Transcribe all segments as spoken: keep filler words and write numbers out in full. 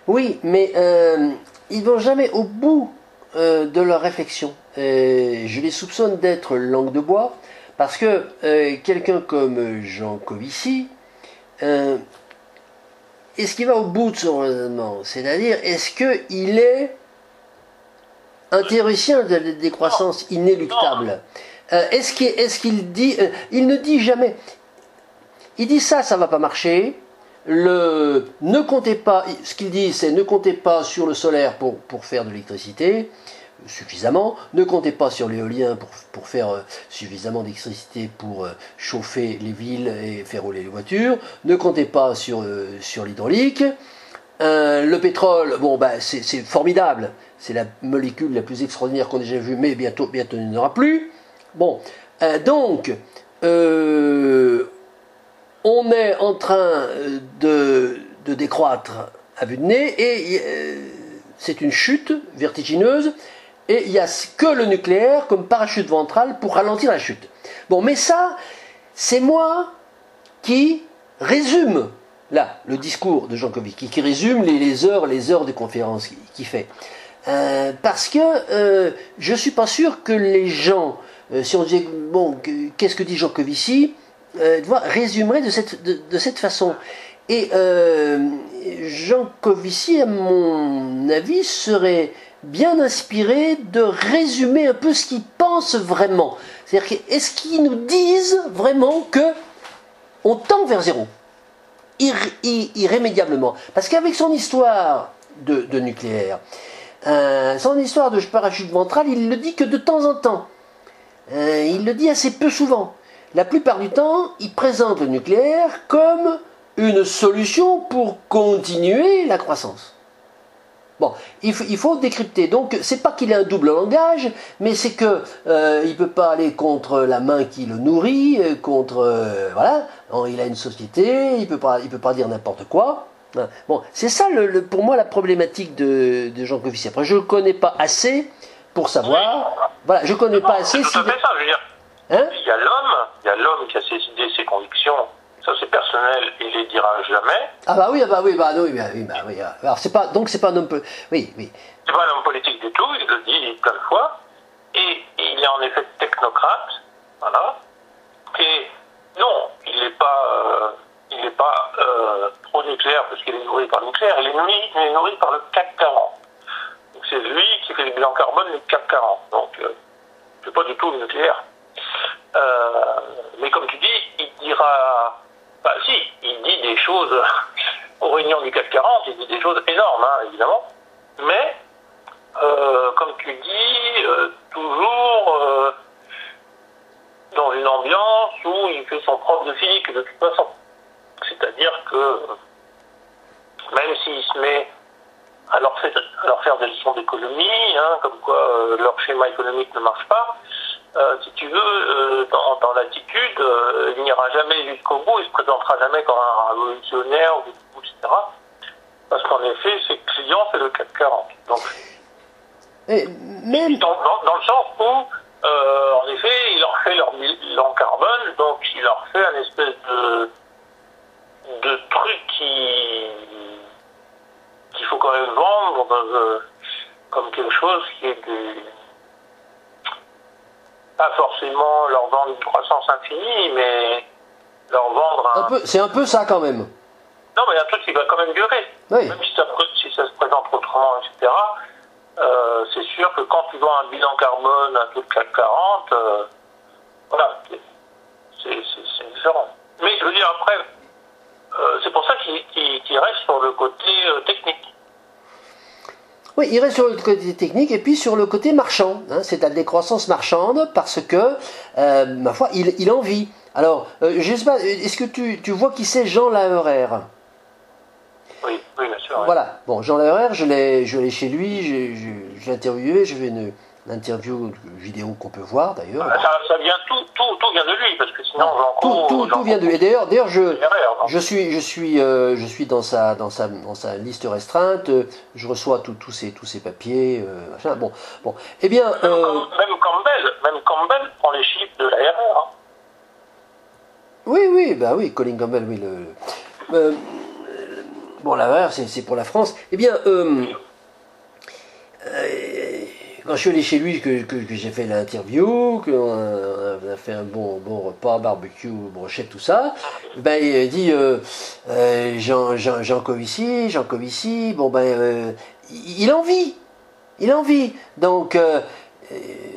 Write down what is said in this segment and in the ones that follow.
Oui, mais euh, ils vont jamais au bout euh, de leur réflexion. Euh, je les soupçonne d'être langue de bois, parce que euh, quelqu'un comme Jean Covici, euh, est-ce qu'il va au bout de son raisonnement? C'est-à-dire, est-ce qu'il est un théoricien de la décroissance inéluctable? euh, Est-ce qu'il est qu'il dit... Euh, il ne dit jamais... Il dit ça, ça va pas marcher. Le, ne comptez pas... Ce qu'il dit, c'est ne comptez pas sur le solaire pour, pour faire de l'électricité suffisamment. Ne comptez pas sur l'éolien pour, pour faire euh, suffisamment d'électricité pour euh, chauffer les villes et faire rouler les voitures. Ne comptez pas sur, euh, sur l'hydraulique. Euh, le pétrole, bon, bah, c'est formidable. C'est la molécule la plus extraordinaire qu'on ait déjà vue, mais bientôt, bientôt il n'y en aura plus. Bon, euh, donc, euh, on est en train de, de décroître à vue de nez, et euh, c'est une chute vertigineuse, et il n'y a que le nucléaire comme parachute ventral pour ralentir la chute. Bon, mais ça, c'est moi qui résume, là, le discours de Jean Covici, qui résume les, les heures, les heures de conférence qu'il qui fait. Euh, parce que euh, je ne suis pas sûr que les gens, euh, si on disait, bon, qu'est-ce que dit Jean Covici, euh, résumeraient de cette, de, de cette façon. Et euh, Jean Covici, à mon avis, serait bien inspiré de résumer un peu ce qu'il pense vraiment. C'est-à-dire, est-ce qu'ils nous disent vraiment que on tend vers zéro, irr irrémédiablement? Parce qu'avec son histoire de, de nucléaire, euh, son histoire de parachute ventral, il le dit que de temps en temps. Euh, il le dit assez peu souvent. La plupart du temps, il présente le nucléaire comme une solution pour continuer la croissance. Bon, il faut, il faut décrypter. Donc, c'est pas qu'il ait un double langage, mais c'est que euh, il peut pas aller contre la main qui le nourrit, contre euh, voilà. Non, il a une société, il peut pas, il peut pas dire n'importe quoi. Bon, c'est ça, le, le, pour moi, la problématique de, de Jean Covici. Après, je le connais pas assez pour savoir. Oui. Voilà, je connais non, pas assez. C'est tout à fait ça. Je veux dire, hein? Il y a l'homme, il y a l'homme qui a ses idées, ses convictions. Ça c'est personnel, il les dira jamais. Ah bah oui, ah bah oui, bah oui, bah oui, bah oui. Alors c'est pas, donc c'est pas un homme, oui, oui. C'est pas un homme politique du tout, il le dit plein de fois, et il est en effet technocrate, voilà. Et non, il n'est pas, euh, il n'est pas euh, pro-nucléaire parce qu'il est nourri par le nucléaire, il est nourri, il est nourri par le C A C quarante. Donc c'est lui qui fait le bilan carbone du C A C quarante. Donc euh, c'est pas du tout le nucléaire. Euh, mais comme tu dis, il dira. Bah si, il dit des choses, aux réunions du C A C quarante, il dit des choses énormes, hein, évidemment, mais, euh, comme tu dis, euh, toujours euh, dans une ambiance où il fait son propre de physique, de toute façon. C'est-à-dire que, même s'il se met à leur, fait, à leur faire des leçons d'économie, hein, comme quoi euh, leur schéma économique ne marche pas, Euh, si tu veux, euh, dans, dans l'attitude, euh, il n'ira jamais jusqu'au bout, il ne se présentera jamais comme un révolutionnaire, ou, et cetera. Parce qu'en effet, ses clients, c'est le C A C quarante. Donc, et même... dans, dans, dans le sens où, euh, en effet, il leur fait leur bilan carbone, donc il leur fait un espèce de, de truc qui qu'il faut quand même vendre euh, comme quelque chose qui est du... Pas forcément leur vendre une croissance infinie, mais leur vendre un... un peu, c'est un peu ça quand même. Non, mais un truc qui va quand même durer. Oui. Même si ça, si ça se présente autrement, et cetera, euh, c'est sûr que quand tu vends un bilan carbone à tout le C A C quarante, euh, voilà, c'est différent. Mais je veux dire, après, euh, c'est pour ça qu'il qu'il, qu'il reste sur le côté euh, technique. Oui, il reste sur le côté technique et puis sur le côté marchand. Hein, c'est la décroissance marchande parce que, euh, ma foi, il, il en vit. Alors, euh, je sais pas, est-ce que tu, tu vois qui c'est Jean Laherer? Oui, oui, bien sûr. Voilà, bon, Jean Laherer, je l'ai je l'ai chez lui, je l'ai interviewé, j'ai fait une, une interview vidéo qu'on peut voir d'ailleurs. Ça, ça vient, tout, tout, tout vient de lui, parce que sinon, ah, tout, tout, tout vient de lui. D'ailleurs, d'ailleurs, je, je suis, je suis, euh, je suis dans sa, dans sa, dans sa liste restreinte. Je reçois tous ces, tous ces papiers, euh, machin. Bon, bon. Eh bien, même, euh, même Campbell, même Campbell prend les chiffres de l'A R R. Hein. Oui, oui, bah oui, Colin Campbell, oui. Le, euh, bon, la valeur, c'est pour la France. Eh bien, euh, euh, quand je suis allé chez lui, que, que, que j'ai fait l'interview, qu'on a fait un bon, bon repas, barbecue, brochette, tout ça, ben, il dit euh, euh, Jean, Jean, Jean Covici, Jean Covici, bon, ben, euh, il en vit. Il en vit. Donc, euh, euh,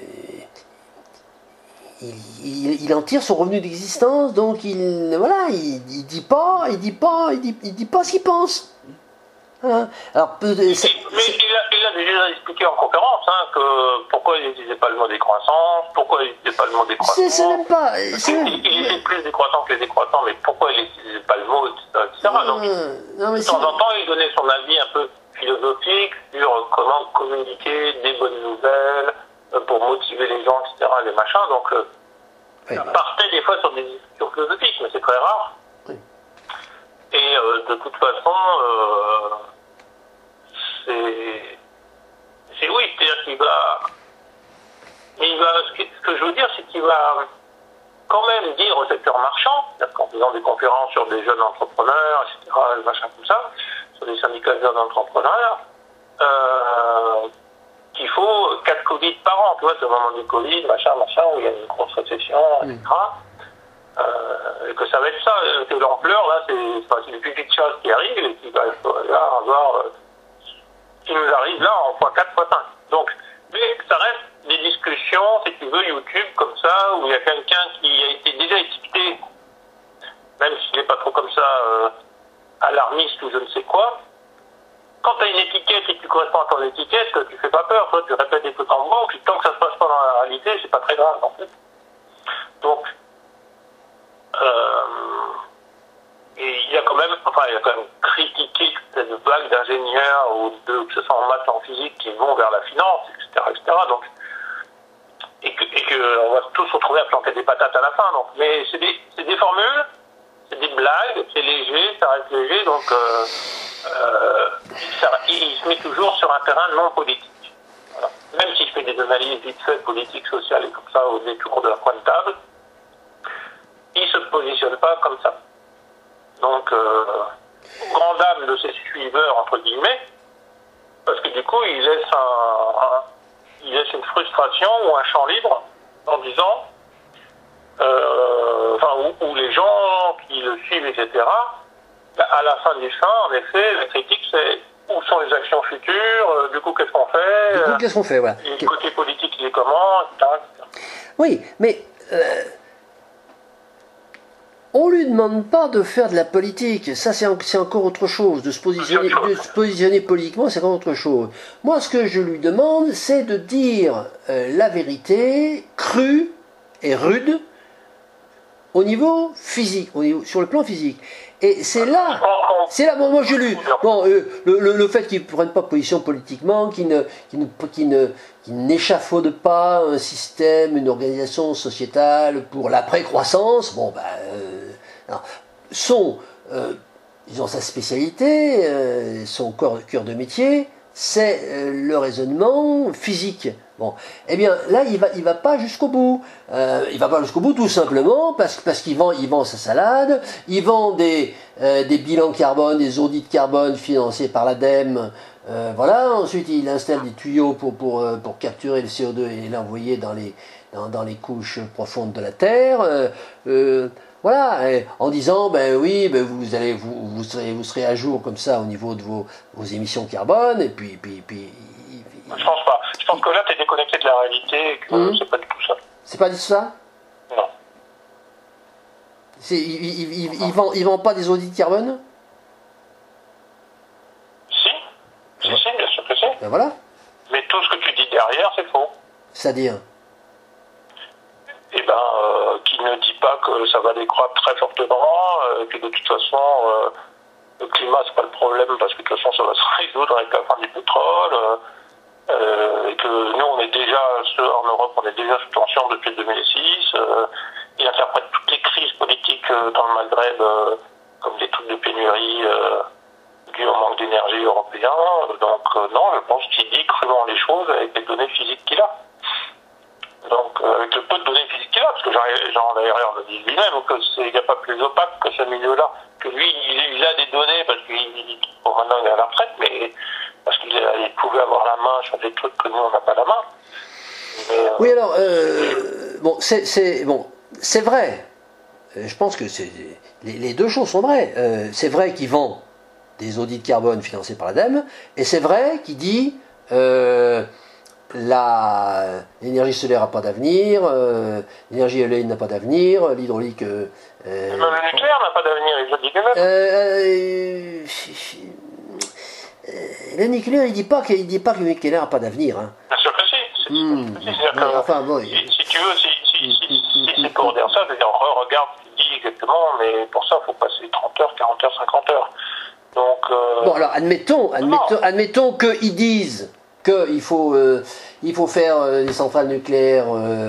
il, il, il en tire son revenu d'existence, donc il, voilà, il, il dit pas, il dit pas, il dit, il dit pas ce qu'il pense. Hein. Alors, peut, mais il a, il a déjà expliqué en conférence hein, que pourquoi il n'utilisait pas le mot décroissance, pourquoi il n'utilisait pas le mot décroissance. C'est même pas. Il, il était plus décroissant que les décroissants, mais pourquoi il n'utilisait pas le mot, et cetera. Donc, euh, non, mais de temps en temps, il donnait son avis un peu philosophique sur comment communiquer des bonnes nouvelles pour motiver les gens, et cetera. Les machins. Donc, euh, oui, ça partait des fois sur des discussions philosophiques, mais c'est très rare. Oui. Et euh, de toute façon, euh, c'est, c'est oui, c'est-à-dire qu'il va, il va, ce que je veux dire, c'est qu'il va quand même dire au secteur marchand, c'est-à-dire qu'en faisant des conférences sur des jeunes entrepreneurs, et cetera, machin comme ça, sur des syndicats de jeunes entrepreneurs, euh, qu'il faut quatre Covid par an, tu vois, c'est au moment du Covid, machin, machin, où il y a une grosse récession, et cetera. Mmh. Euh, et que ça va être ça, que l'ampleur, là, c'est les plus petites choses qui arrivent, et qui va là, avoir, euh, qui nous arrive là en fois quatre, fois cinq. Donc, mais ça reste des discussions, si tu veux, YouTube, comme ça, où il y a quelqu'un qui a été déjà étiqueté, même s'il n'est pas trop comme ça, euh, alarmiste ou je ne sais quoi. Quand tu as une étiquette et que tu corresponds à ton étiquette, tu fais pas peur, toi, tu répètes des trucs en gros, puis tant que ça se passe pas dans la réalité, c'est pas très grave, en fait. Donc, euh, et il y a quand même, enfin, il y a quand même critiqué cette vague d'ingénieurs ou de, que ce soit en maths, en physique, qui vont vers la finance, et cetera, et cetera. Donc, et que, et que on va tous se retrouver à planter des patates à la fin. Donc, mais c'est des, c'est des formules, c'est des blagues, c'est léger, ça reste léger, donc euh, euh, ça, il, il se met toujours sur un terrain non politique. Voilà. Même s'il fait des analyses vite faites, politiques, sociales et comme ça, au détour de la coin de table, il ne se positionne pas comme ça. Donc, euh, grand dame de ses suiveurs, entre guillemets, parce que du coup, il laisse, un, un, il laisse une frustration ou un champ libre en disant, euh, enfin, où, où les gens qui le suivent, et cetera, à la fin du fin, en effet, la critique, c'est où sont les actions futures, euh, du coup, qu'est-ce qu'on fait, du coup, qu'est-ce qu'on fait, voilà. Le côté politique, il est comment, et cetera, et cetera. Oui, mais euh, on lui demande pas de faire de la politique. Ça, c'est, c'est encore autre chose. De se positionner, de se positionner politiquement, c'est encore autre chose. Moi, ce que je lui demande, c'est de dire euh, la vérité crue et rude au niveau physique, au niveau, sur le plan physique. Et c'est là, c'est là, bon, moi j'ai lu, bon, euh, le, le, le fait qu'ils ne prennent pas position politiquement, qu'ils ne, qu'ils ne, qu'ils ne, qu'ils n'échafaudent pas un système, une organisation sociétale pour l'après-croissance, bon, ben, euh, alors, son, euh, ils ont sa spécialité, euh, son corps, cœur de métier, c'est euh, le raisonnement physique. Bon, eh bien là il va il va pas jusqu'au bout. Euh, il va pas jusqu'au bout tout simplement parce parce qu'il vend il vend sa salade, il vend des euh, des bilans carbone, des audits de carbone financés par l'ADEME. Euh, voilà. Ensuite il installe des tuyaux pour pour euh, pour capturer le C O deux et l'envoyer dans les dans, dans les couches profondes de la Terre. Euh, euh, Voilà, et en disant ben oui, ben vous allez vous, vous serez vous serez à jour comme ça au niveau de vos, vos émissions carbone et puis puis puis. Je pense pas. Je pense que là, tu es déconnecté de la réalité et que mmh. c'est pas du tout ça. C'est pas du tout ça? Non. C'est, il, il, il, il, vend, il vend pas des audits de carbone? Si. Si, ouais. si, bien sûr que si. Ben voilà. Mais tout ce que tu dis derrière, c'est faux. C'est-à-dire? Eh ben, euh, qui ne dit pas que ça va décroître très fortement, euh, que de toute façon, euh, le climat, c'est pas le problème, parce que de toute façon, ça va se résoudre avec la fin du pétrole. Euh, Euh, et que nous, on est déjà, en Europe, on est déjà sous tension depuis deux mille six. Euh, il interprète toutes les crises politiques euh, dans le Maghreb euh, comme des trucs de pénurie euh, dus au manque d'énergie européen. Donc euh, non, je pense qu'il dit crûment les choses avec les données physiques qu'il a. Donc euh, avec le peu de données physiques qu'il a, parce que Jean Lerreur le dit lui-même, qu'il n'y a pas plus opaque que ce milieu-là, que lui, il, il a des données, parce qu'il bon, maintenant il est à la retraite, mais parce qu'il il pouvait avoir la main sur des trucs que nous, on n'a pas la main. Mais, euh, oui, alors, euh, bon, c'est, c'est, bon, c'est vrai. Je pense que c'est, les, les deux choses sont vraies. Euh, c'est vrai qu'il vend des audits de carbone financés par l'ADEME, et c'est vrai qu'il dit euh, la, l'énergie solaire n'a pas d'avenir, euh, l'énergie éolienne n'a pas d'avenir, l'hydraulique... Euh, même le nucléaire n'a pas d'avenir, il le dit lui-même. Euh, euh, euh, le nucléaire, il dit pas que, il dit pas que le nucléaire n'a pas d'avenir. Hein. Bien sûr que si. C'est, Mmh. c'est, c'est, c'est que, enfin, bon, si, si tu veux, si, si, si, si, si c'est pour dire ça, c'est-à-dire, regarde ce qu'il dit exactement, mais pour ça, il faut passer trente heures, quarante heures, cinquante heures. Donc, euh... Bon, alors, admettons, admettons, admettons qu'ils disent qu'il faut, euh, il faut faire euh, des centrales nucléaires, euh,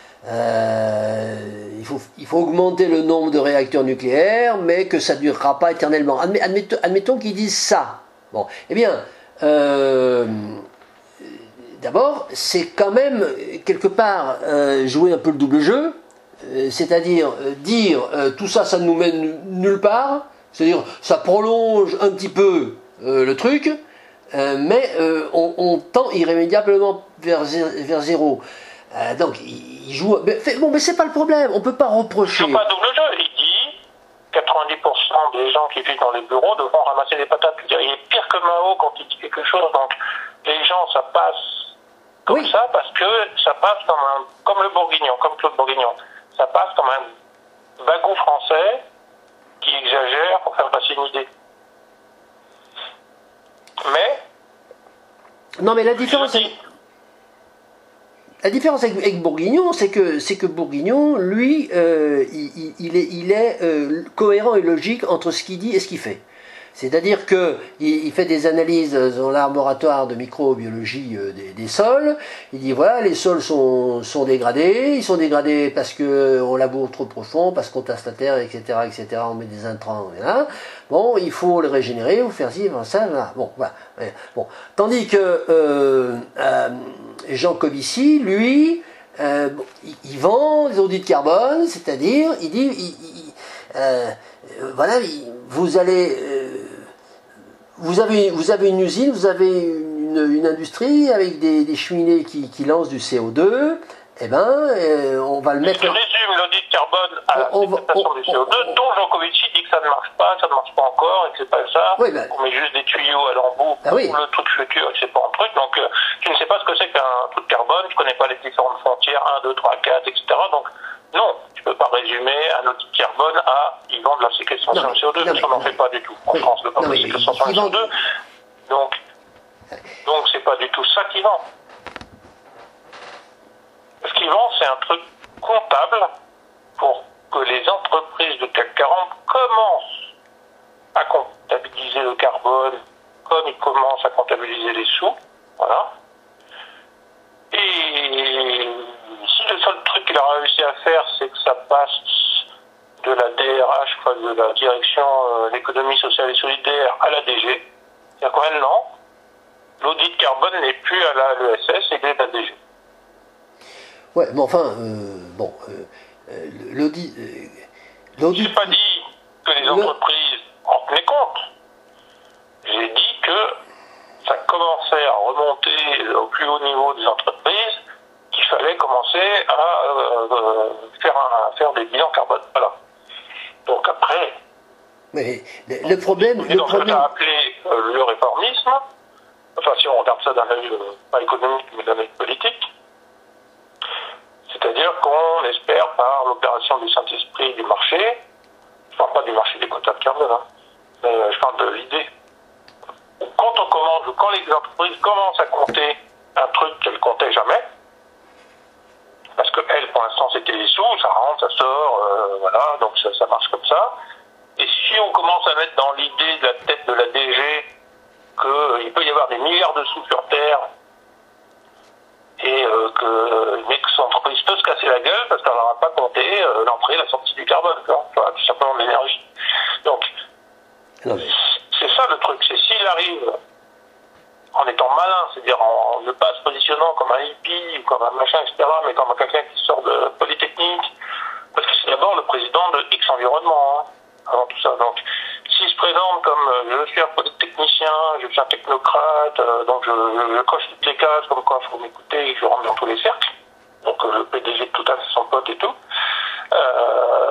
euh, il, faut, il faut augmenter le nombre de réacteurs nucléaires, mais que ça ne durera pas éternellement. Admet, admettons, admettons qu'ils disent ça. Bon, eh bien, euh, d'abord, c'est quand même, quelque part, euh, jouer un peu le double jeu, euh, c'est-à-dire euh, dire euh, tout ça, ça ne nous mène nulle part. C'est-à-dire, ça prolonge un petit peu euh, le truc, euh, mais euh, on, on tend irrémédiablement vers, vers zéro. Euh, donc, il, il joue... Mais, fait, bon, mais c'est pas le problème, on peut pas reprocher... Il joue pas double jeu, il dit quatre-vingt-dix pour cent des gens qui vivent dans les bureaux devront ramasser des patates. Il est pire que Mao quand il dit quelque chose, donc les gens, ça passe comme oui. ça, parce que ça passe comme un... comme le Bourguignon, comme Claude Bourguignon. Ça passe comme un bagou français qui exagère pour faire passer une idée. Mais... Non, mais la différence, avec, la différence avec, avec Bourguignon, c'est que, c'est que Bourguignon, lui, euh, il, il est, il est euh, cohérent et logique entre ce qu'il dit et ce qu'il fait. C'est-à-dire qu'il il fait des analyses dans laboratoire de microbiologie des, des sols. Il dit voilà, les sols sont, sont dégradés. Ils sont dégradés parce qu'on laboure trop profond, parce qu'on tasse la terre, et cetera, et cetera. On met des intrants. Voilà. Bon, il faut les régénérer, ou faire ci, faire ça. Voilà. Bon, voilà. Bon. Tandis que euh, euh, Jean Covici, lui, euh, il, il vend des audits de carbone, c'est-à-dire, il dit, il, il, euh, voilà, il, vous allez... Euh, Vous avez, vous avez une usine, vous avez une, une industrie avec des, des cheminées qui, qui lancent du C O deux, eh ben, euh, on va le mettre... Je résume l'audit de carbone à la séquestration du C O deux, on, on, dont Jean Covici dit que ça ne marche pas, ça ne marche pas encore, et que c'est pas ça, oui, ben, on met juste des tuyaux à l'embout pour ah, oui. le truc futur, et que c'est pas un truc, donc euh, tu ne sais pas ce que c'est qu'un truc de carbone, tu connais pas les différentes frontières, un, deux, trois, quatre, et cetera, donc non, tu peux pas résumer un audit de carbone à ils vendent la séquestration de C O deux, non, parce qu'on n'en fait pas du tout. En oui. France, le pas de séquestration de C O deux. Donc, donc c'est pas du tout ça qu'ils vendent. Ce qu'ils vendent, c'est un truc comptable pour que les entreprises de C A C quarante commencent à comptabiliser le carbone comme ils commencent à comptabiliser les sous. Voilà. Et si le seul truc qu'il a réussi à faire, c'est que ça passe de la D R H, quoi, de la direction de euh, l'économie sociale et solidaire, à la D G. C'est-à-dire qu'en un an, l'audit de carbone n'est plus à la l'E S S, et à la D G. Ouais, mais enfin, euh, bon, euh, l'audit... Euh, l'audit... J'ai pas dit que les entreprises le... en tenaient compte. J'ai dit que ça commençait à remonter au plus haut niveau des entreprises, qu'il fallait commencer à euh, faire, un, faire des bilans carbone. Voilà. Donc après... Mais le, le problème... Le donc problème... ce que tu as appelé euh, le réformisme, enfin si on regarde ça d'un œil euh, pas économique mais d'un œil politique, c'est-à-dire qu'on espère par l'opération du Saint-Esprit du marché, je parle pas du marché des quotas de carbone, hein, mais euh, je parle de l'idée. Quand on commence, quand les entreprises commencent à compter un truc qu'elles comptaient jamais, parce que elles, pour l'instant, c'était les sous, ça rentre, ça sort, euh, voilà, donc ça, ça marche comme ça. Et si on commence à mettre dans l'idée de la tête de la D G qu'il euh, peut y avoir des milliards de sous sur Terre, et euh, que, mais que son entreprise peut se casser la gueule parce qu'elle n'aura pas compté euh, l'entrée et la sortie du carbone, enfin, tout simplement de l'énergie. Donc, c'est ça le truc, c'est s'il arrive en étant malin, c'est-à-dire en ne pas se positionnant comme un hippie ou comme un machin, et cetera, mais comme quelqu'un qui sort de Polytechnique, parce que c'est d'abord le président de X Environnement, hein, avant tout ça. Donc, s'il se présente comme euh, je suis un polytechnicien, je suis un technocrate, euh, donc je, je, je coche toutes les cases, comme quoi il faut m'écouter et je rentre dans tous les cercles. Donc euh, le P D G de tout à fait son pote et tout. Euh,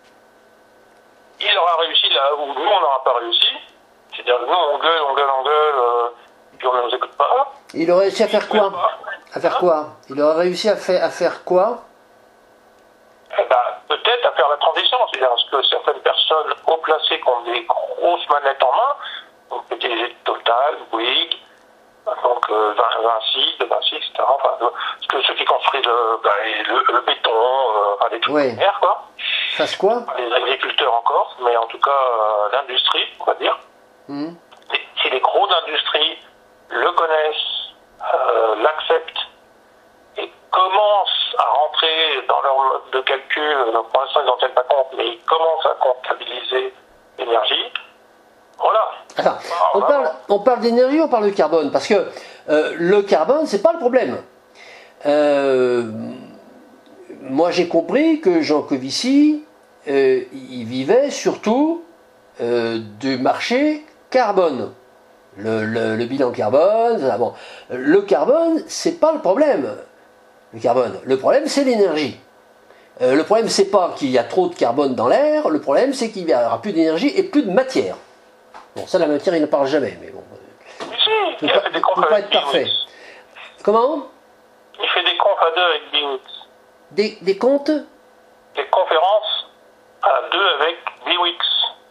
il aura réussi là où nous on n'aura pas réussi. C'est-à-dire nous on gueule, on gueule, on gueule, euh, puis on ne nous écoute pas. Il aurait réussi à faire quoi? À faire quoi? Il aurait réussi à faire, à faire quoi? Eh ben, peut-être à faire la transition, c'est-à-dire que certaines personnes haut placées qui ont des grosses manettes en main, donc P D G de Total, Bouygues, donc euh, Vinci, de Vinci, et cetera. Enfin, parce que ceux qui construisent euh, ben, le, le béton, euh, enfin, des trucs Oui. de mer, quoi. Fasse quoi? Les agriculteurs encore, mais en tout cas euh, l'industrie, on va dire. Mmh. Et si les gros industries le connaissent, euh, l'acceptent, et commencent à rentrer dans leur mode de calcul, donc pour l'instant ils n'en tiennent pas compte, mais ils commencent à comptabiliser l'énergie, voilà. Alors, on parle, on parle d'énergie, on parle de carbone, parce que euh, le carbone, c'est pas le problème. Euh, moi j'ai compris que Jean Covici, euh, il vivait surtout euh, du marché carbone. Le, le, le bilan carbone, ah bon. Le carbone, c'est pas le problème. Le carbone, le problème c'est l'énergie. Euh, le problème c'est pas qu'il y a trop de carbone dans l'air, le problème c'est qu'il y aura plus d'énergie et plus de matière. Bon, ça la matière il ne parle jamais, mais bon. Mais si, Il il ne a fait des peut confs pas avec être parfait. Biwix. Comment? Il fait des confs à deux avec Biwix. Des, des comptes? Des conférences à deux avec Biwix.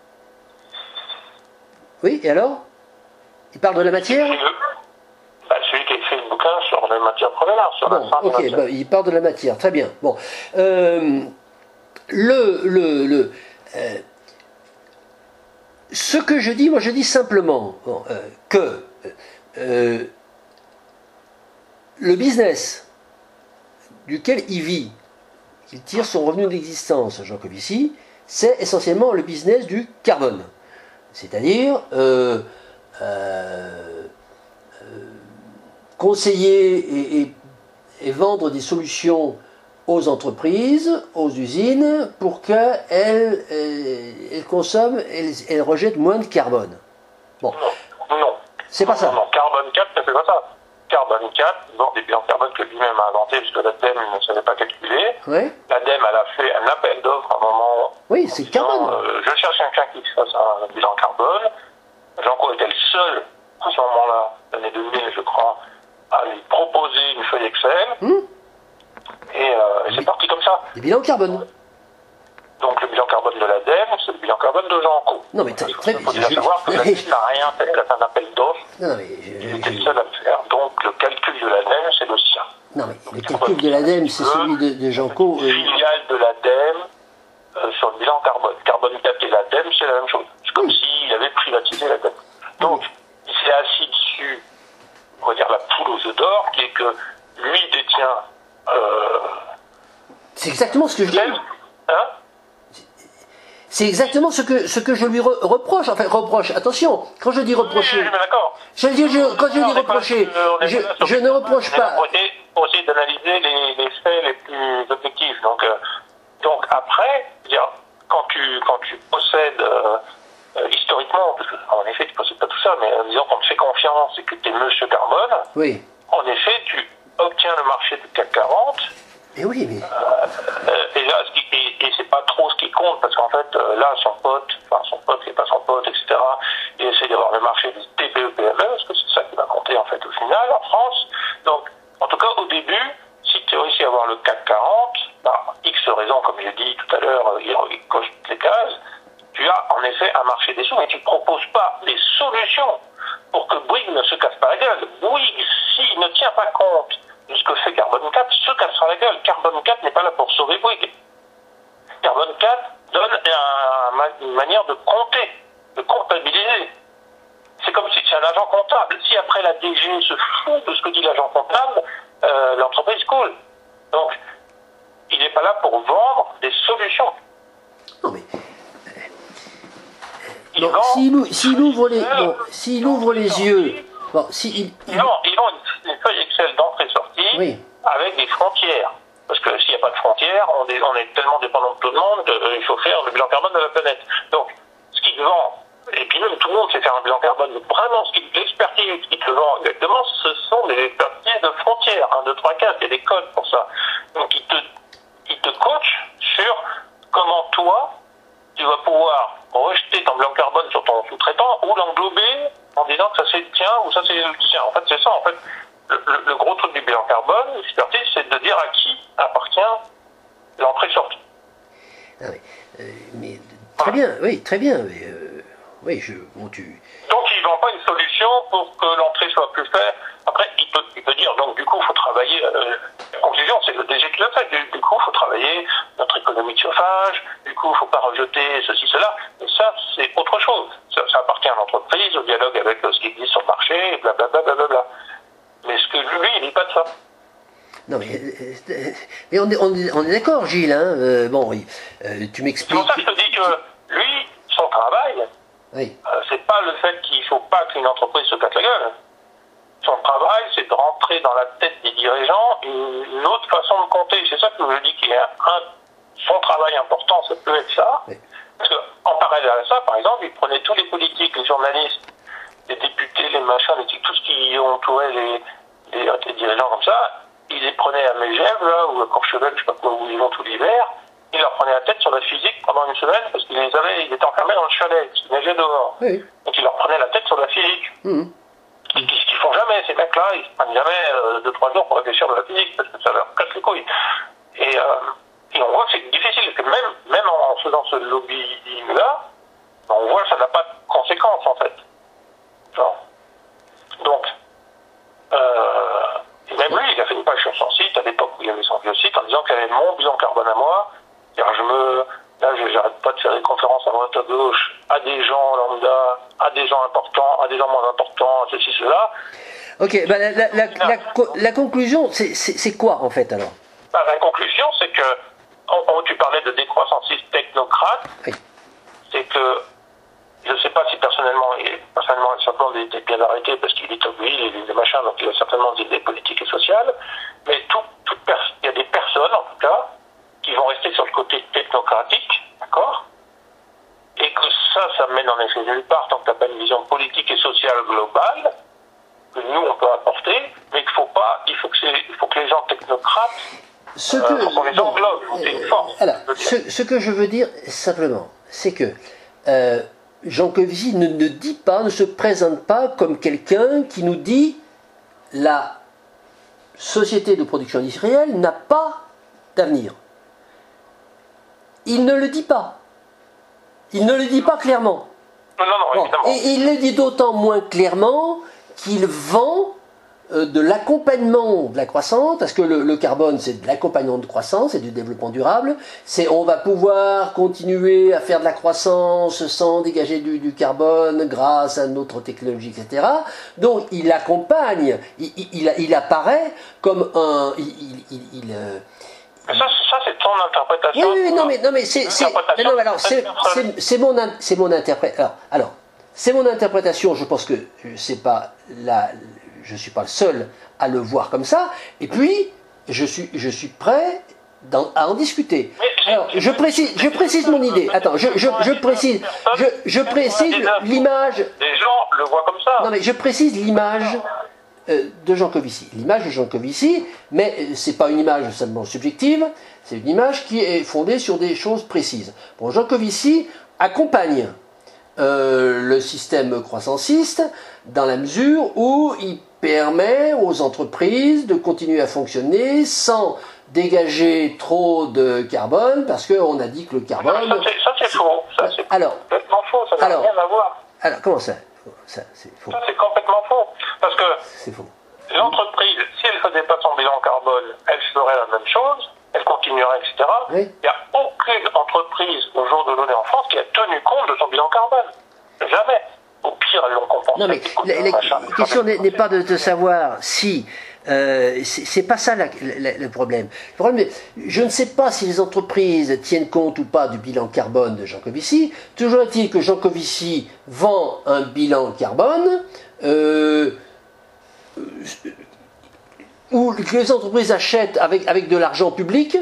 Oui, et alors? Il parle de la matière? C'est le- bah, celui qui a écrit le bouquin sur les matières premières, sur Bon, la fin ok, de la bah, il parle de la matière, très bien. Bon, euh, le, le, le, euh, ce que je dis, moi je dis simplement bon, euh, que euh, le business duquel il vit, qu'il tire son revenu d'existence, Jean Covici, c'est essentiellement le business du carbone. C'est-à-dire euh, euh, euh, conseiller et, et, et vendre des solutions aux entreprises, aux usines, pour qu'elles euh, elles consomment, elles, elles rejettent moins de carbone. Bon, Non, non. c'est pas non, ça. Non, non, Carbone quatre ne fait pas ça. Carbone quatre, vend des bilans carbone que lui-même a inventé, puisque l'ADEME ne savait pas calculer. Ouais. L'ADEME, elle a fait un appel d'offres à un moment. Oui, c'est disant, carbone. euh, je cherche quelqu'un qui fasse un bilan carbone. Jean-Co était le seul, à ce moment-là, l'année deux mille, je crois, à lui proposer une feuille Excel. Hmm. Et, euh, et c'est parti comme ça. Des bilans carbone. Donc le bilan carbone de l'ADEME, c'est le bilan carbone de Jean-Co. Non, mais très, très Il faut je- déjà je- savoir que l'ADEME n'a rien fait, elle a fait un appel d'offres. Non, non, mais je- Il je- était le seul à le faire. Donc le calcul de l'ADEME, c'est le sien. non, mais le calcul de l'ADEME, c'est celui de, de Jean-Co. Une euh, filiale de l'ADEME euh, sur le bilan carbone. Carbone quatre et l'ADEME, c'est la même chose. C'est comme Oui. s'il avait privatisé l'ADEME. Donc, il s'est assis dessus, on va dire la poule aux œufs d'or, qui est que lui détient... Euh, c'est exactement ce que je dis. hein C'est exactement ce que, ce que je lui re- reproche. Enfin, reproche, attention, quand je dis reprocher, Oui, mais d'accord. je, je, je- quand je On dis est pas- reprocher, on est je, pas sur- je ne reproche on est là pas. Pour essayer, pour essayer d'analyser les, les faits les plus objectifs. Donc, euh, donc après, dire, quand tu quand tu possèdes euh, euh, historiquement, parce qu'en effet tu possèdes pas tout ça, mais en disant qu'on te fait confiance et que tu es Monsieur Carbone, Oui. en effet tu obtiens le marché du C A C quarante. Mais oui, mais. Euh, et là, ce qui, et, et c'est pas trop ce qui compte, parce qu'en fait, euh, là, son pote, enfin son pote qui est pas son pote, et cetera, il essaie d'avoir le marché du T P E P M E, parce que c'est ça qui va compter en fait au final en France. Donc, en tout cas, au début, si tu réussis à avoir le C A C quarante, par X raisons, comme j'ai dit tout à l'heure, il, il coche toutes les cases, tu as en effet un marché des sous, mais tu ne proposes pas des solutions pour que Bouygues ne se casse pas la gueule. Bouygues, s'il ne tient pas compte de ce que fait Carbone quatre, se cassera la gueule. Carbone quatre n'est pas là pour sauver Bouygues. Carbone quatre donne un, une manière de compter, de comptabiliser. C'est comme si c'est un agent comptable. Si après la D G se fout de ce que dit l'agent comptable, euh, l'entreprise coule. Donc, il n'est pas là pour vendre des solutions. Non, mais. Il Bon, vend s'il ou- s'il ouvre les, Euh, bon, s'il ouvre les yeux. Bon, si il, il- Non, ils vont une, une feuille Excel d'entrée-sortie Oui. avec des frontières. Parce que s'il n'y a pas de frontières, on est, on est tellement dépendant de tout le monde qu'il faut faire le bilan carbone de la planète. Donc, ce qu'ils vendent, tout le monde sait faire un bilan carbone. Donc vraiment, ce qui, l'expertise qui te vend exactement, ce sont des expertises de frontières, un, deux, trois, quatre, il y a des codes pour ça. Donc ils te, ils te coachent sur comment toi, tu vas pouvoir rejeter ton bilan carbone sur ton sous-traitant ou l'englober en disant que ça c'est le tien ou ça c'est le tien. En fait, c'est ça. En fait, le, le, le gros truc du bilan carbone, l'expertise, c'est de dire à qui appartient l'entrée-sortie. Ah oui, euh, mais très bien, oui, très bien. Mais, euh, oui, je, bon, tu... Donc il ne vend pas une solution pour que l'entrée soit plus faite. Après, il peut, il peut dire, donc du coup, il faut travailler, euh, la conclusion, c'est le D G qui le fait, du, du coup, il faut travailler notre économie de chauffage, du coup, il ne faut pas rejeter ceci, cela, et ça, c'est autre chose. Ça, ça appartient à l'entreprise, au dialogue avec euh, ce qui existe sur le marché, et blablabla, blablabla. Mais ce que lui, il dit pas de ça. Non, mais, euh, mais on est, on est, on est d'accord, Gilles, hein, euh, bon, euh, tu m'expliques... C'est pour ça que je te dis que lui, son travail, oui. euh, c'est pas le fait qu'il ne faut pas qu'une entreprise se casse la gueule. Son travail, c'est de rentrer dans la tête des dirigeants une, une autre façon de compter. C'est ça que je dis qu'il y a un, son travail important, ça peut être ça. Oui. Parce qu'en parallèle à ça, par exemple, il prenait tous les politiques, les journalistes, les députés, les machins, les, tout ce qui entourait les, les, les dirigeants comme ça, il les prenait à Megève, là, ou à Courchevel, je sais pas quoi, où ils vont tout l'hiver, il leur prenait la tête sur la physique pendant une semaine, parce qu'ils les avaient, ils étaient enfermés dans le chalet, parce qu'il neigeait dehors. Oui. Donc il leur prenait la tête sur la physique. Mmh. Ce qu'ils font jamais, ces mecs-là, ils se prennent jamais euh, deux, trois jours pour réfléchir de la physique, parce que ça leur casse les couilles. Et, euh, et on voit que c'est difficile, que même, même en faisant ce lobbying-là, on voit que ça n'a pas de conséquences, en fait. Genre. Donc, euh, et même lui, il a fait une page sur son site, à l'époque où il y avait son vieux site, en disant qu'il y avait mon bilan carbone à moi. C'est-à-dire, je me, là, je j'arrête pas de faire des conférences à droite à gauche, à des gens lambda, à des gens importants, à des gens moins importants, ceci, cela. Ok, bah la, la, la, la, la conclusion, c'est quoi en fait alors? Bah, la conclusion, c'est que, on, on, tu parlais de décroissantistes technocrates, oui. C'est que, je ne sais pas si personnellement, il, personnellement, il a certainement des, des bien arrêtés parce qu'il est obligé, il est des machins, donc il a certainement des idées politiques et sociales, mais tout, tout, il y a des personnes, en tout cas, qui vont rester sur le côté technocratique, d'accord? Et que ça, ça mène en effet nulle part tant que tu n'as pas une vision politique et sociale globale, que nous, on peut apporter, mais qu'il faut pas, il faut que, il faut que les gens technocrates, ce que, euh, faut qu'on les englobe, faut qu'il y ait une force. Alors, ce, ce que je veux dire, simplement, c'est que euh, Jancovici ne, ne dit pas, ne se présente pas comme quelqu'un qui nous dit la société de production industrielle n'a pas d'avenir. Il ne le dit pas. Il ne le dit pas clairement. Non, non, non, bon, évidemment. et il le dit d'autant moins clairement qu'il vend euh, de l'accompagnement de la croissance, parce que le, le carbone c'est de l'accompagnement de croissance et du développement durable, c'est on va pouvoir continuer à faire de la croissance sans dégager du, du carbone grâce à notre technologie, et cetera. Donc il accompagne, il, il, il, il apparaît comme un... Il, il, il, il, euh, mais ça, ça c'est ton interprétation. Oui, oui, non, mais, non, mais c'est mon, mon interprétation. Alors, alors c'est mon interprétation, je pense que c'est pas la... Je ne suis pas le seul à le voir comme ça. Et puis, je suis, je suis prêt dans, à en discuter. Alors, je précise, je précise mon idée. Attends, je, je, je précise, je, je précise l'image. Les gens le voient comme ça. Non, mais je précise l'image euh, de Jancovici. L'image de Jancovici, mais c'est pas une image seulement subjective, c'est une image qui est fondée sur des choses précises. Bon, Jancovici accompagne euh, le système croissanciste dans la mesure où il permet aux entreprises de continuer à fonctionner sans dégager trop de carbone, parce qu'on a dit que le carbone... Ça c'est faux, ça c'est complètement faux, ça n'a rien à voir. Alors, comment ça Ça c'est faux. Ça c'est complètement faux, parce que c'est faux. L'entreprise, si elle ne faisait pas son bilan carbone, elle ferait la même chose, elle continuerait, et cetera. Oui. Il n'y a aucune entreprise au jour d'aujourd'hui en France qui a tenu compte de son bilan carbone. Jamais. Au pire, elles l'ont compensé. Non, mais la, la, la question n'est pas de, de savoir si... Euh, c'est pas ça la, la, le problème. Le problème, je ne sais pas si les entreprises tiennent compte ou pas du bilan carbone de Jancovici. Toujours est-il que Jancovici vend un bilan carbone euh, où les entreprises achètent avec, avec de l'argent public,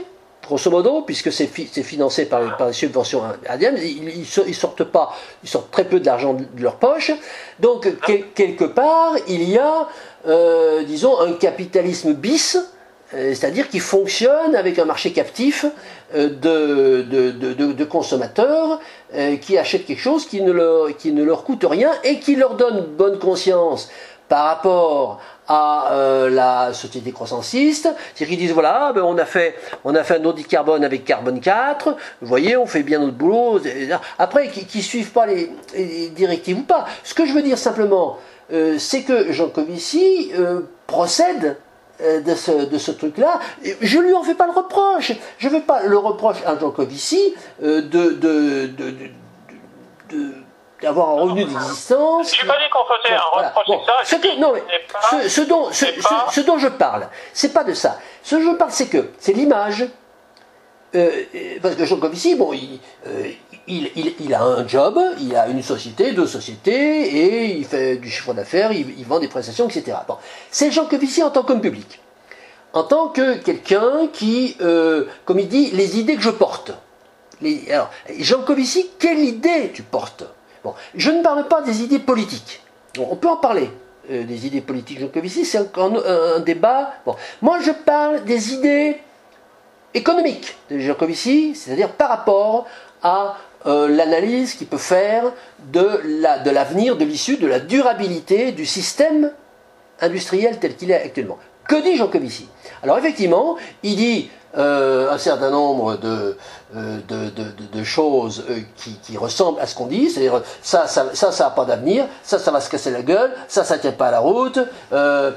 grosso modo, puisque c'est fi financé par, par les subventions indiennes, ils, ils sortent pas, ils sortent très peu d'argent de, de leur poche. Donc quel, quelque part, il y a, euh, disons, un capitalisme bis, euh, c'est-à-dire qui fonctionne avec un marché captif euh, de, de, de, de, de consommateurs euh, qui achètent quelque chose qui ne, leur, qui ne leur coûte rien et qui leur donne bonne conscience par rapport à euh, la société croissanciste, c'est-à-dire qu'ils disent voilà, ben on a fait on a fait un audit carbone avec carbone quatre, vous voyez, on fait bien notre boulot. Après, qui ne suivent pas les, les directives ou pas. Ce que je veux dire simplement, euh, c'est que Jean Covici euh, procède euh, de ce, de ce truc-là. Je lui en fais pas le reproche. Je ne fais pas le reproche à Jean Covici euh, de, de, de, de, de d'avoir un revenu d'existence. Je n'ai pas dit qu'on faisait un voilà. reproche Bon, ça. Ce, que, non, mais ce, ce, dont, ce, ce, ce dont je parle, c'est pas de ça. Ce dont je parle, c'est que c'est l'image. Euh, parce que Jean Covici, bon, il, euh, il, il, il a un job, il a une société, deux sociétés, et il fait du chiffre d'affaires, il, il vend des prestations, et cetera. Bon. C'est Jean Covici en tant qu'homme public. En tant que quelqu'un qui, euh, comme il dit, les idées que je porte. Les, alors, Jean Covici, quelle idée tu portes? Bon, je ne parle pas des idées politiques. Bon, on peut en parler, euh, des idées politiques. Jean Covici, c'est un, un, un débat. Bon. Moi, je parle des idées économiques de Jean Covici, c'est-à-dire par rapport à euh, l'analyse qu'il peut faire de la, de l'avenir, de l'issue, de la durabilité du système industriel tel qu'il est actuellement. Que dit Jean Covici? Alors effectivement, il dit euh, un certain nombre de, euh, de, de, de, de choses euh, qui, qui ressemblent à ce qu'on dit, c'est-à-dire ça, ça, ça, ça n'a pas d'avenir, ça, ça va se casser la gueule, ça, ça ne tient pas à la route, euh,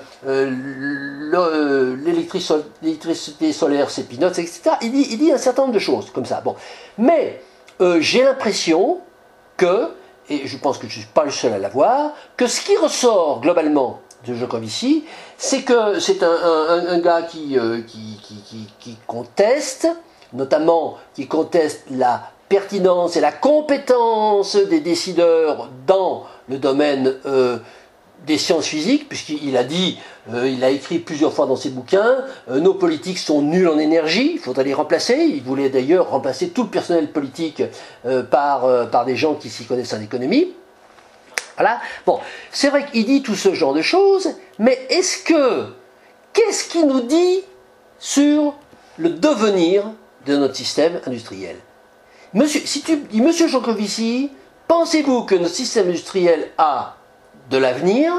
euh, l'électricité solaire, c'est peanuts, et cetera. Il dit, il dit un certain nombre de choses comme ça. Bon. Mais euh, j'ai l'impression que, et je pense que je ne suis pas le seul à l'avoir, que ce qui ressort globalement de Jean Covici, c'est que c'est un, un, un gars qui, euh, qui, qui, qui, qui conteste, notamment qui conteste la pertinence et la compétence des décideurs dans le domaine euh, des sciences physiques, puisqu'il a dit, euh, il a écrit plusieurs fois dans ses bouquins, euh, nos politiques sont nuls en énergie, il faudrait les remplacer. Il voulait d'ailleurs remplacer tout le personnel politique euh, par, euh, par des gens qui s'y connaissent en économie. Voilà. Bon, c'est vrai qu'il dit tout ce genre de choses, mais est-ce que, qu'est-ce qu'il nous dit sur le devenir de notre système industriel? Monsieur, si tu dis, Monsieur Jean Covici, pensez-vous que notre système industriel a de l'avenir?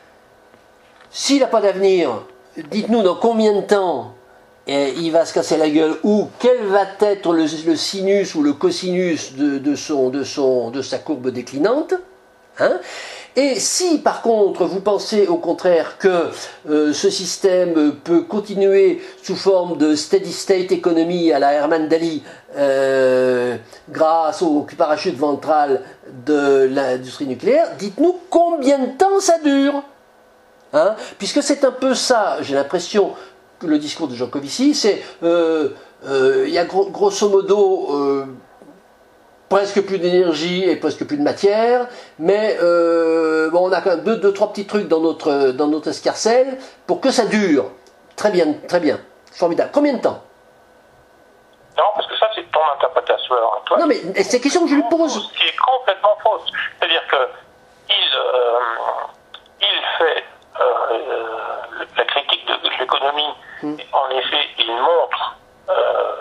S'il n'a pas d'avenir, dites-nous dans combien de temps eh, il va se casser la gueule, ou quel va être le, le sinus ou le cosinus de, de, son, de, son, de sa courbe déclinante. Hein? Et si par contre vous pensez au contraire que euh, ce système peut continuer sous forme de steady state economy à la Herman Daly euh, grâce au parachute ventral de l'industrie nucléaire, dites-nous combien de temps ça dure, hein? Puisque c'est un peu ça, j'ai l'impression que le discours de Jean Covici, c'est euh, euh, il y a gros, grosso modo euh, presque plus d'énergie et presque plus de matière, mais euh, bon, on a quand même deux, deux, trois petits trucs dans notre, dans notre escarcelle pour que ça dure. Très bien, très bien, formidable. Combien de temps? Non, parce que ça, c'est ton interprétation, Antoine. Non, mais c'est la question que je lui pose. Ce qui est complètement fausse. C'est-à-dire que il, euh, il fait euh, la critique de, de l'économie. Hmm. En effet, il montre. Euh,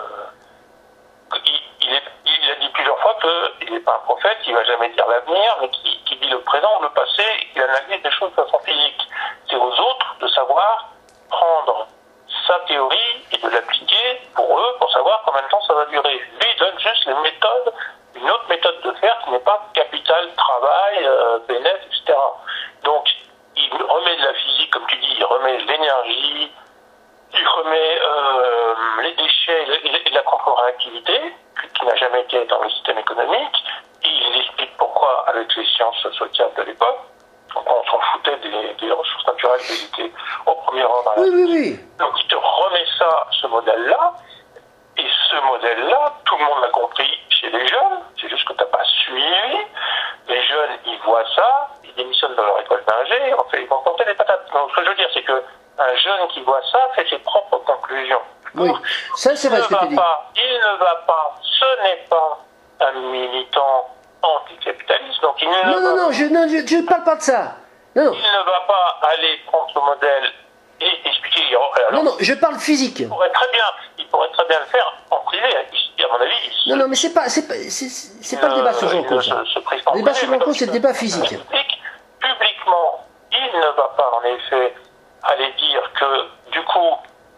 il, il, est, il a dit plusieurs fois qu'il n'est pas un prophète, il ne va jamais dire l'avenir, mais qui, qui dit le présent ou le passé, et qu'il analyse des choses de façon physique. C'est aux autres de savoir prendre sa théorie et de l'appliquer pour eux, pour savoir combien de temps ça va durer. Lui, il donne juste les méthodes, une autre méthode de faire qui n'est pas capital, travail, euh, bénéfice, et cetera. Donc, il remet de la physique, comme tu dis, il remet de l'énergie, il remet euh, les déchets et la contre-réactivité, qui n'a jamais été dans le système économique, et il explique pourquoi, avec les sciences sociales de l'époque, on s'en foutait des, des ressources naturelles qui étaient au premier rang dans la oui, oui, oui. Donc il te remet ça, ce modèle-là, et ce modèle-là, tout le monde l'a compris chez les jeunes, c'est juste que tu n'as pas suivi. Les jeunes, ils voient ça, ils démissionnent dans leur école d'ingé, en fait, ils vont porter des patates. Donc ce que je veux dire, c'est que un jeune qui voit ça fait ses propres conclusions. Oui, ça c'est vrai ce que tu dis. Pas, il ne va pas, ce n'est pas un militant anticapitaliste, donc il ne Non, non, non, je ne parle pas de ça. Non, non. Il ne va pas aller prendre ce modèle et expliquer. Alors, non, non, je parle physique. Il pourrait très bien, il pourrait très bien le faire en privé, à mon avis. Non, non, mais c'est pas, c'est pas, c'est, c'est pas le débat sur Jean-Claude. Le débat sur Jean-Claude, c'est le débat physique. Publiquement, il ne va pas, en effet, aller dire que, du coup,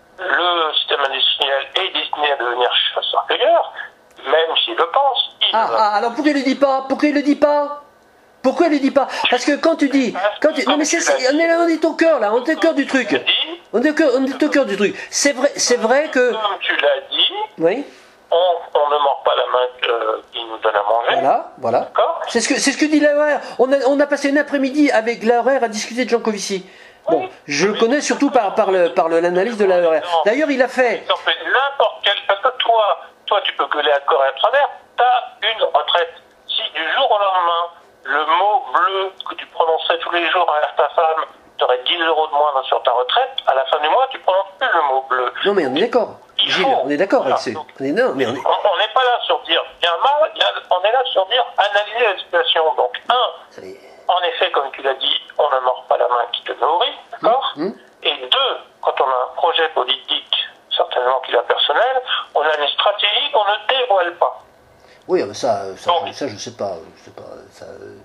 le système industriel est destiné à devenir chasseur-cueilleur, même s'il le pense. Il ah, ah, alors pourquoi il ne le dit pas? Pourquoi il ne le dit pas? Pourquoi il ne le dit pas? Parce que quand tu dis... Quand tu, non mais c'est, c'est, on, est là, on est au cœur là, on est au cœur du truc. On est au cœur, on est au cœur du truc. C'est vrai, c'est vrai que... Comme tu l'as dit, oui. on, on ne mord pas la main euh, qui nous donne à manger. Voilà, voilà. C'est ce que, c'est ce que dit l'A O R. On a, on a passé une après-midi avec l'A O R à discuter de Jean Covici. Bon, oui, je le connais surtout par, par, le, par le, l'analyse de l'A O R. D'ailleurs, il a fait... N'importe quel... Parce que toi, toi, tu peux gueuler à corps et à travers, tu as une retraite. Si du jour au lendemain, le mot bleu que tu prononçais tous les jours envers ta femme, tu aurais dix euros de moins sur ta retraite, à la fin du mois, tu prononces plus le mot bleu. Non mais on est d'accord, Gilles, on est d'accord avec ça. On est, non, mais on est... On n'est pas là sur dire, il y a un mal, il y a, on est là sur dire, analyser la situation. Donc, un, en effet, comme tu l'as dit, on ne mord pas la main qui te nourrit, d'accord mmh, mmh. Et deux, quand on a un projet politique, certainement qu'il est personnel, on a une stratégie qu'on ne dévoile pas. Oui, mais ça, ça, donc, ça je sais pas. Je sais pas ça...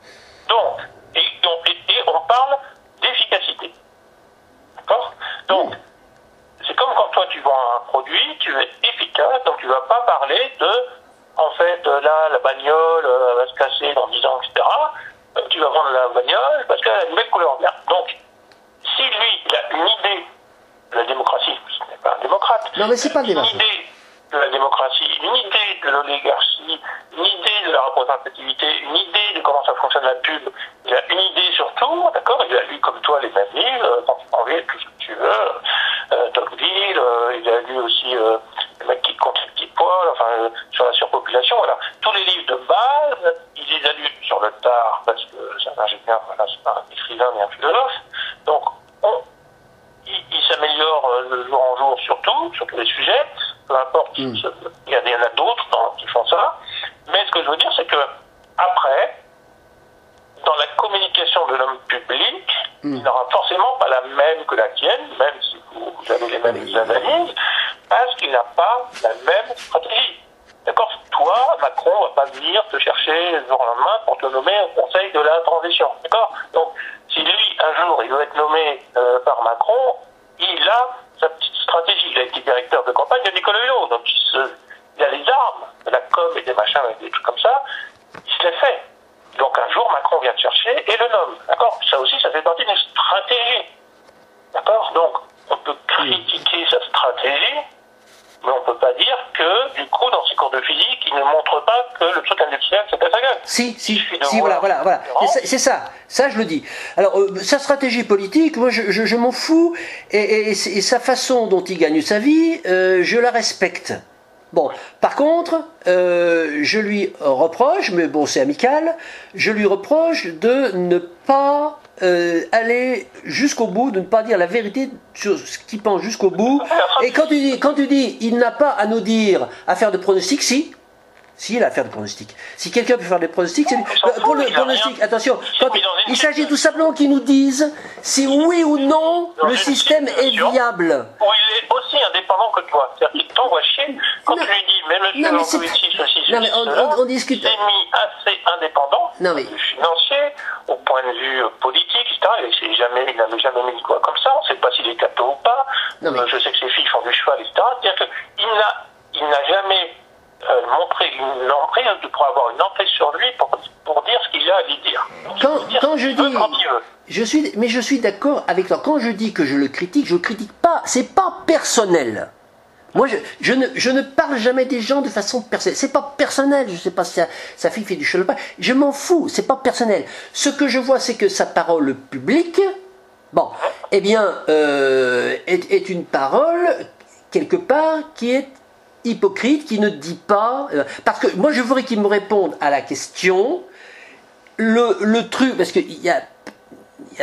Donc, et, et, et on parle d'efficacité. D'accord? Donc, mmh. c'est comme quand toi tu vends un produit, tu es efficace, donc tu ne vas pas parler de, en fait, là, la bagnole euh, va se casser dans dix ans, et cetera. Euh, tu vas vendre la bagnole parce qu'elle a une nouvelle couleur verte. Donc, si lui, il a une idée de la démocratie, ce n'est pas un démocrate, non, mais c'est pas une idée de la démocratie, une idée de l'oligarchie, une idée de la représentativité, une idée de comment ça fonctionne la pub, il a une idée sur tout, d'accord? Il a lu comme toi les mêmes livres, Tocqueville, tout ce que tu veux, euh, Tocqueville, euh, il a lu aussi euh, le mec qui compte les petits poils, enfin, euh, sur la surpopulation, voilà. Tous les livres de base, il les a lus sur le tard, parce que c'est un ingénieur, voilà, c'est pas un écrivain ni un philosophe, donc on, il, il s'améliore euh, de jour en jour sur tout, sur tous les sujets, peu importe, mmh. il y en a d'autres dans, qui font ça, mais ce que je veux dire, c'est que après, dans la communication de l'homme public, mmh. il n'aura forcément pas la même que la tienne, même si vous, vous avez les mêmes mmh. analyses, parce qu'il n'a pas la même stratégie. D'accord? Toi, Macron ne va pas venir te chercher le jour au lendemain pour te nommer au Conseil de la transition. D'accord? Donc, si lui, un jour, il doit être nommé euh, par Macron, il a sa petite stratégie. Il a été directeur de campagne de Nicolas Hulot, donc il, se, il a les armes, de la com et des machins, et des trucs comme ça, il se les fait. Donc un jour, Macron vient te chercher et le nomme. D'accord? Ça aussi, ça fait partie d'une stratégie. D'accord? Donc, on peut critiquer sa stratégie, mais on ne peut pas dire que, du coup, dans ses cours de physique, il ne montre pas que le truc industriel, c'est à sa gueule. Si, si, si, voilà, voilà, voilà. C'est, c'est ça, ça je le dis. Alors, euh, sa stratégie politique, moi, je, je, je m'en fous, et, et, et sa façon dont il gagne sa vie, euh, je la respecte. Bon, par contre, euh, je lui reproche, mais bon, c'est amical, je lui reproche de ne pas euh, aller jusqu'au bout, de ne pas dire la vérité sur ce qu'il pense jusqu'au bout. Et quand tu dis, quand tu dis, il n'a pas à nous dire, à faire de pronostics, si, si, il a à faire de pronostics. Si quelqu'un peut faire des pronostics, c'est lui. Euh, pour le pronostic, attention, quand, il s'agit tout simplement qu'ils nous disent si oui ou non le système est viable. Où il est aussi indépendant que toi. C'est-à-dire qu'il t'envoie chier quand tu lui dis, mais monsieur Jancovici, ceci, ceci, non, mais on, on, on discute. Il s'est mis assez indépendant, non, mais... au point de vue financier, au point de vue politique, et cetera. Il jamais, il n'avait jamais mis quoi comme ça. On ne sait pas s'il est catho ou pas. Non, mais... euh, je sais que ses filles font du cheval, et cetera. C'est-à-dire qu'il n'a, il n'a jamais euh, montré une emprise pour avoir une emprise sur lui pour, pour dire ce qu'il a à lui dire. Donc, quand, dire quand je dis... Quand il veut. Je suis, mais je suis d'accord avec toi. Quand je dis que je le critique, je ne critique pas. C'est pas personnel. Moi, je, je, ne, je ne parle jamais des gens de façon personnelle. C'est pas personnel. Je sais pas si sa, sa fille fait du cheval ou pas. Je m'en fous. C'est pas personnel. Ce que je vois, c'est que sa parole publique, bon, eh bien, euh, est, est une parole quelque part qui est hypocrite, qui ne dit pas. Euh, parce que moi, je voudrais qu'il me réponde à la question. Le, le truc, parce qu'il y a, il y a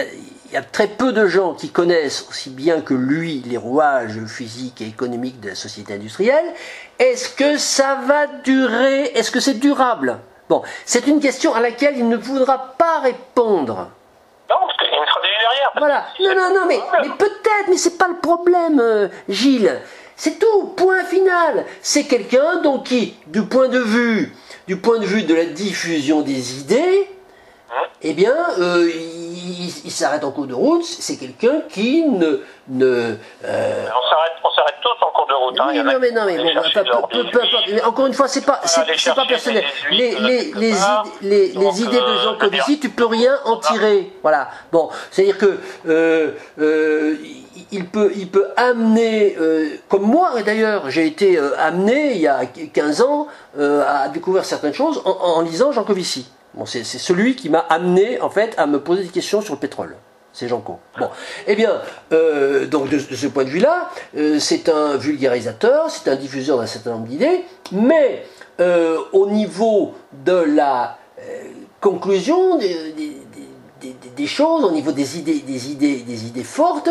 il y a très peu de gens qui connaissent aussi bien que lui les rouages physiques et économiques de la société industrielle. Est-ce que ça va durer? Est-ce que c'est durable? Bon, c'est une question à laquelle il ne voudra pas répondre. Non, parce qu'il y a une stratégie derrière. Voilà. Non, non, non, mais, mais peut-être, mais c'est pas le problème, euh, Gilles. C'est tout, point final. C'est quelqu'un donc qui, du point de vue, du point de vue de la diffusion des idées, Hein? eh bien, euh, il, il- il s'arrête en cours de route. C'est quelqu'un qui ne, ne euh, On s'arrête, on s'arrête tous en cours de route. Hein. oui, Il y en a non, mais qui non, mais vont bon, aller chercher peu, leur peu- peu importe. dix-huit, Mais encore une fois, c'est pas, c'est, aller c'est pas chercher personnel. des Les, dix-huit, les, quelque les, part. id- les, les Donc, idées de euh, Jean je veux dire- Covici, tu peux rien en tirer. Voilà. Bon, c'est-à-dire que euh, euh, il- il peut, il peut amener, euh, comme moi d'ailleurs, j'ai été euh, amené il y a quinze ans euh, à découvrir certaines choses en, en lisant Jean Covici. Bon, c'est, c'est celui qui m'a amené en fait à me poser des questions sur le pétrole. C'est Jean Co. Bon, eh bien, euh, donc de, de ce point de vue-là, euh, c'est un vulgarisateur, c'est un diffuseur d'un certain nombre d'idées, mais euh, au niveau de la euh, conclusion des, des- des- des- des choses, au niveau des idées, des idées, des idées fortes,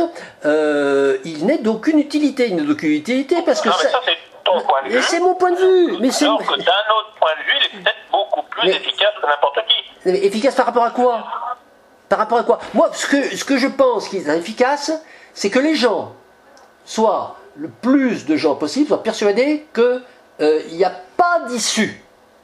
euh, il n'est d'aucune utilité. Il n'est d'aucune utilité parce que Non, mais ça, ça, c'est ton point de mais vue. c'est mon point de vue. Mais c'est Alors que d'un autre point de vue, il est peut-être beaucoup plus Mais- efficace que n'importe qui. mais efficace par rapport à quoi? Par rapport à quoi? Moi, ce que, ce que je pense qui est efficace, c'est que les gens soient, le plus de gens possible, soient persuadés qu'il n'y a pas d'issue.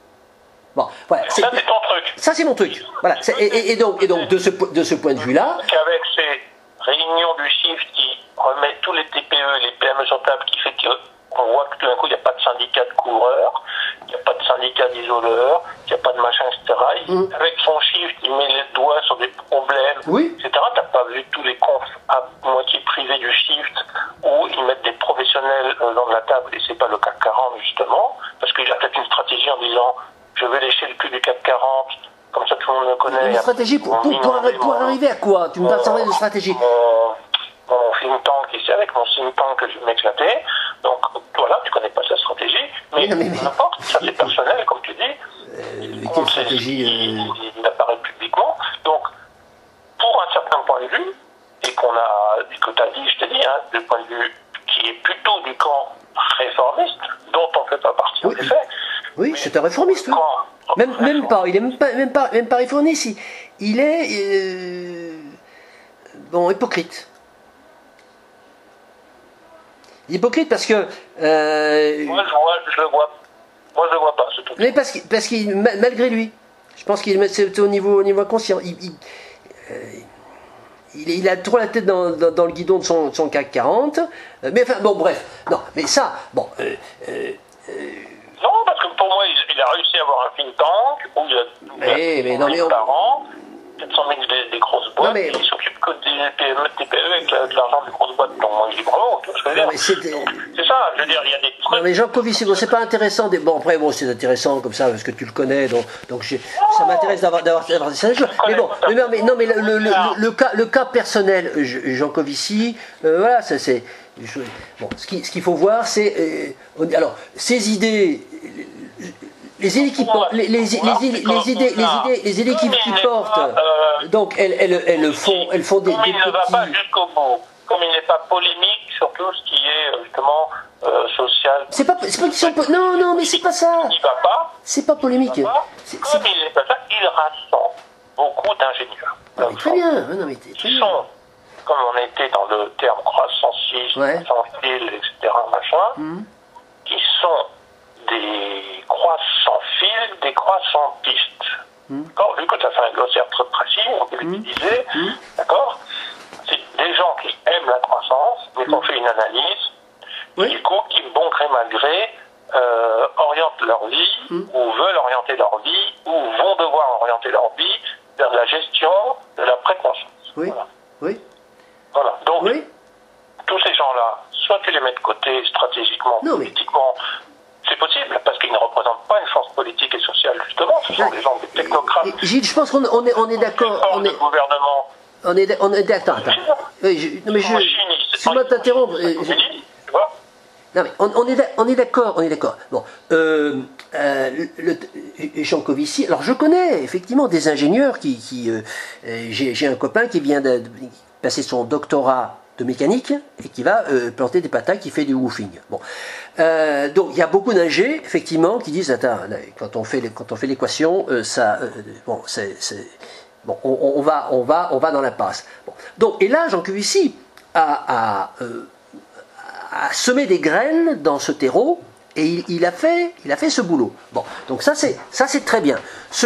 Bon, voilà. c'est- Ça, c'est ton truc. Ça, c'est mon truc. Voilà. C'est- Et, et- et donc, et donc de, ce, po- de ce point de vue-là, Qu'avec ces réunions du shift qui remettent tous les T P E, les P M E sur table, qui fait qu'on voit que tout d'un coup, il n'y a pas de syndicat de coureurs, il n'y a pas de syndicat d'isoleurs, il n'y a pas de machin, et cetera. Il- Mm. Avec son shift, il met les doigts sur des problèmes, Oui. et cetera. Tu n'as pas vu tous les confs à moitié privés du shift où ils mettent des professionnels euh, dans la table, et c'est pas le C A C quarante, justement, parce qu'il a peut-être une stratégie en disant je vais lécher le cul du C A C quarante, comme ça tout le monde me connaît. une stratégie pour, Mon pour, pour, inonder, arri- pour mon- arriver à quoi? Tu me vas parler de stratégie. mon, mon think tank ici, avec mon think tank que je vais m'éclater. Donc voilà, tu connais pas sa stratégie, mais, Mais non, mais- mais- peu importe, ça c'est personnel, comme tu dis. Euh, On quelle sait stratégie s'il- euh, il apparaît publiquement. Donc, pour un certain point de vue, et qu'on a, que tu as dit, je t'ai dit, hein, du point de vue qui est plutôt du camp réformiste, dont on ne fait pas partie Oui. en effet. Oui, c'est un réformiste. Oui. Camp Même, même pas, il est même pas, même pas, même pas réformiste. Il, il est euh, bon hypocrite. Hypocrite parce que euh, Moi, je, vois, je le vois. Moi, je le vois pas, ce truc. mais parce qu'il, parce qu'il ma- malgré lui, je pense qu'il est c'est au niveau, au niveau inconscient. Il, il, euh, il, il a trop la tête dans, dans, dans le guidon de son, de son C A C quarante. Euh, mais enfin bon bref, non, mais ça, bon. Euh, euh, Non, parce que pour moi, il, il a réussi à avoir un think tank où il y a, où il y a Mais- mais non, mais on- par an, quatre cent mille des, des grosses boîtes, Non, mais- il s'occupe que des P M E, T P E avec la- de l'argent des grosses boîtes, donc moi je dis bravo, tu vois ce que je veux non, dire. mais c'est, Donc, c'est ça, je veux dire, il y a des trucs. non, mais Jean Covici, bon, c'est pas intéressant. Des... Bon, après, bon, c'est intéressant comme ça parce que tu le connais, donc, donc j'ai- ça m'intéresse d'avoir, d'avoir, d'avoir des choses. Mais bon, mais, non, mais, non, mais le, le, le, le- le cas, le cas personnel, euh, Jean Covici, euh, voilà, ça c'est. je- Bon, ce, qui, ce qu'il faut voir, c'est. euh, on- alors, ces idées. Les idées qui portent, les, les, les, les, les idées, les idées, les idées qui, qui portent, donc elles, elles, elles font, elles font des, Comme des il ne va pas petits. jusqu'au bout, comme il n'est pas polémique sur tout ce qui est euh, justement euh, social, C'est pas, c'est pas qu'ils sont, po- non, non, mais c'est pas ça. il ne va pas. C'est pas polémique. il va pas. C'est, c'est- Comme il n'est pas ça, il rassemble beaucoup d'ingénieurs. non, mais très bien. Non, mais très Qui bien. sont, comme on était dans le terme croissanciste, Ouais. sans fil, et cetera, machin, Mhm. qui sont des croissants fils, des croissantistes. Mhm. D'accord, vu que tu as fait un glossaire très précis, on peut l'utiliser, Mhm. d'accord, c'est des gens qui aiment la croissance, mais qui ont fait une analyse, Oui. et du coup, qui, bon gré mal gré, euh, orientent leur vie, Mhm. ou veulent orienter leur vie, ou vont devoir orienter leur vie vers la gestion de la précroissance. Oui. Voilà. Oui. Voilà. Donc, Oui. tous ces gens-là, soit tu les mets de côté stratégiquement, Non, mais- politiquement, c'est possible, parce qu'ils ne représentent pas une force politique et sociale, justement. Ce sont des gens, des technocrates. Et- Gilles, je pense qu'on on est, on est d'accord. Force On de est, gouvernement. on est, on est, attends, attends. Oui, je, non, mais je, excuse-moi de t'interrompre. euh, je- Tu vois. Non, mais on, on est, d'a- on est d'accord, on est d'accord. Bon, euh, euh, le, le- Jean Covici, alors je connais effectivement des ingénieurs qui, qui euh, euh, j'ai, j'ai un copain qui vient de, passer son doctorat de mécanique et qui va euh, planter des patates, qui fait du woofing. Bon. Euh, donc il y a beaucoup d'ingés, effectivement, qui disent, attends, quand on fait, quand on fait l'équation, euh, ça, euh, bon, c'est, c'est, bon, on, on, va, on, va, on va dans l'impasse. Bon. Donc, et là, Jean Covici a, a, euh, a semé des graines dans ce terreau, et il, il, a fait, il a fait ce boulot. Bon, donc ça c'est, ça c'est très bien. Ce